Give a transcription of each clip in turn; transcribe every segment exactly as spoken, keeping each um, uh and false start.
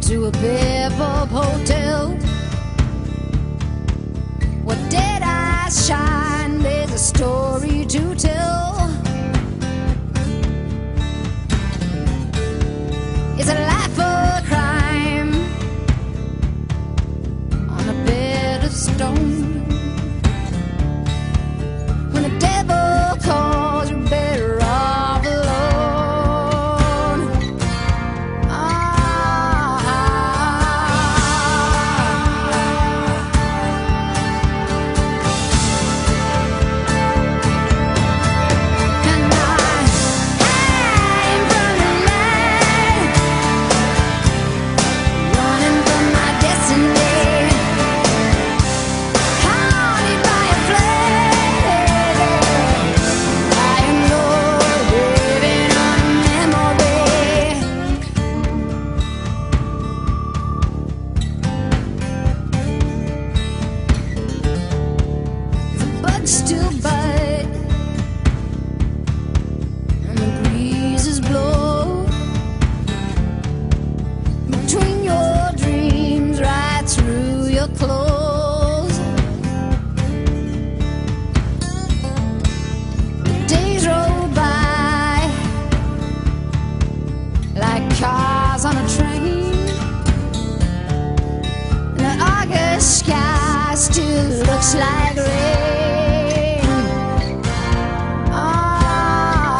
to a pep-up hotel. What dead eyes shine, there's a story to tell. It's a life of crime on a bed of stone. When the devil calls, you're better off alone. Ah, and I hang from the line, running from my destiny, haunted by a flame. I am Lord, living on memory. The bugs still bite, and the breezes blow between your dreams, right through your clothes. Days roll by like cars on a train, and the August sky still looks like rain. Ah,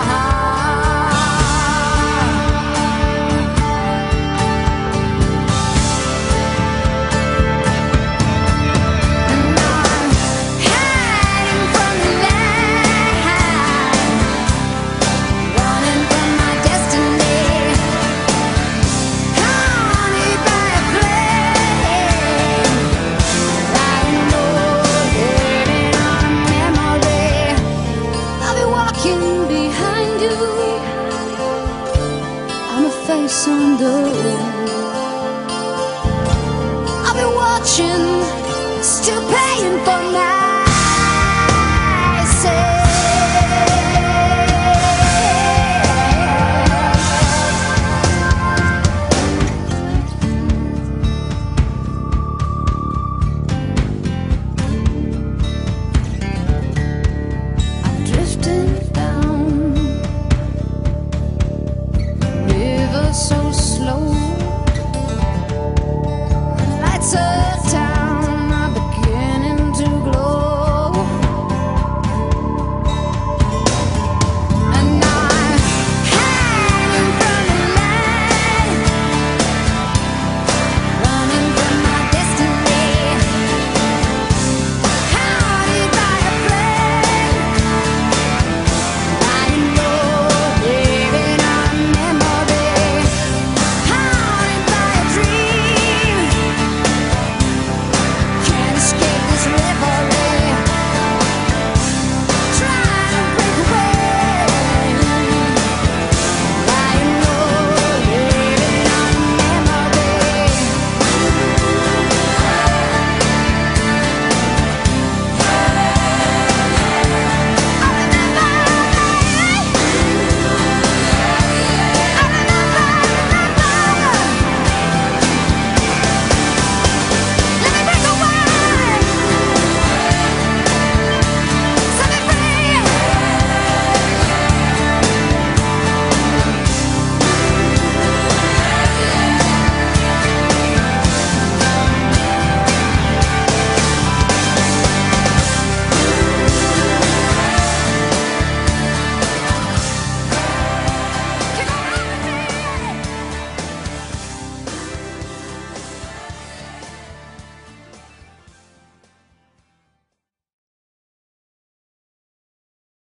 and I'm hiding from the light, running from my destiny, haunted by a flame. I know, living on memory. I'll be walking behind you, I'm a face on the wall. I'll be watching